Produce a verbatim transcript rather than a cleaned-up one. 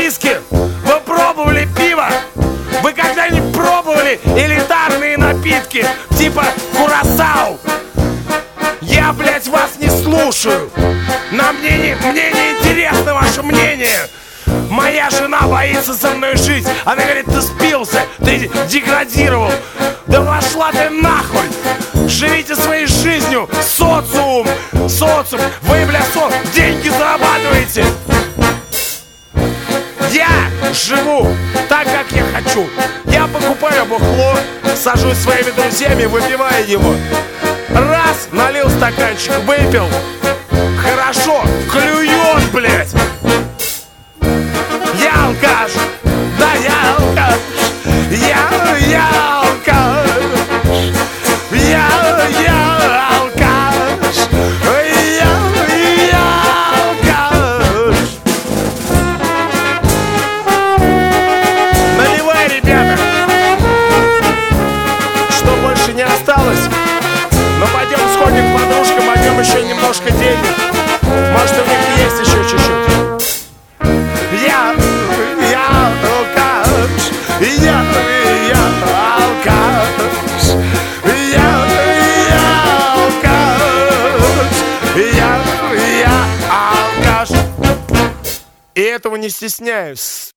виски? Вы пробовали пиво? Вы когда-нибудь пробовали элитарные напитки типа курасау? Я, блядь, вас не слушаю. На мне не, мне не интересно ваше мнение. Моя жена боится со мной жить. Она говорит, ты спился, ты деградировал. Да пошла ты нахуй. Живите своей жизнью. Социум, социум. Вы, бля, со... деньги зарабатываете. Я живу так, как я хочу. Я покупаю бухло, сажусь с своими друзьями, выпиваю его. Раз, налил стаканчик, выпил. Хорошо, клюет, блядь. Я алкаш, да я алкаш. Я, я алкаш. Я, я алкаш. Я, я алкаш. Наливай, ребята. Что больше не осталось? Ну пойдем сходим к подружкам, возьмем еще немножко денег. Может, у них есть еще чуть-чуть. Я, я алкаш. Я, я алкаш. Я, я алкаш. Я, я алкаш. И этого не стесняюсь.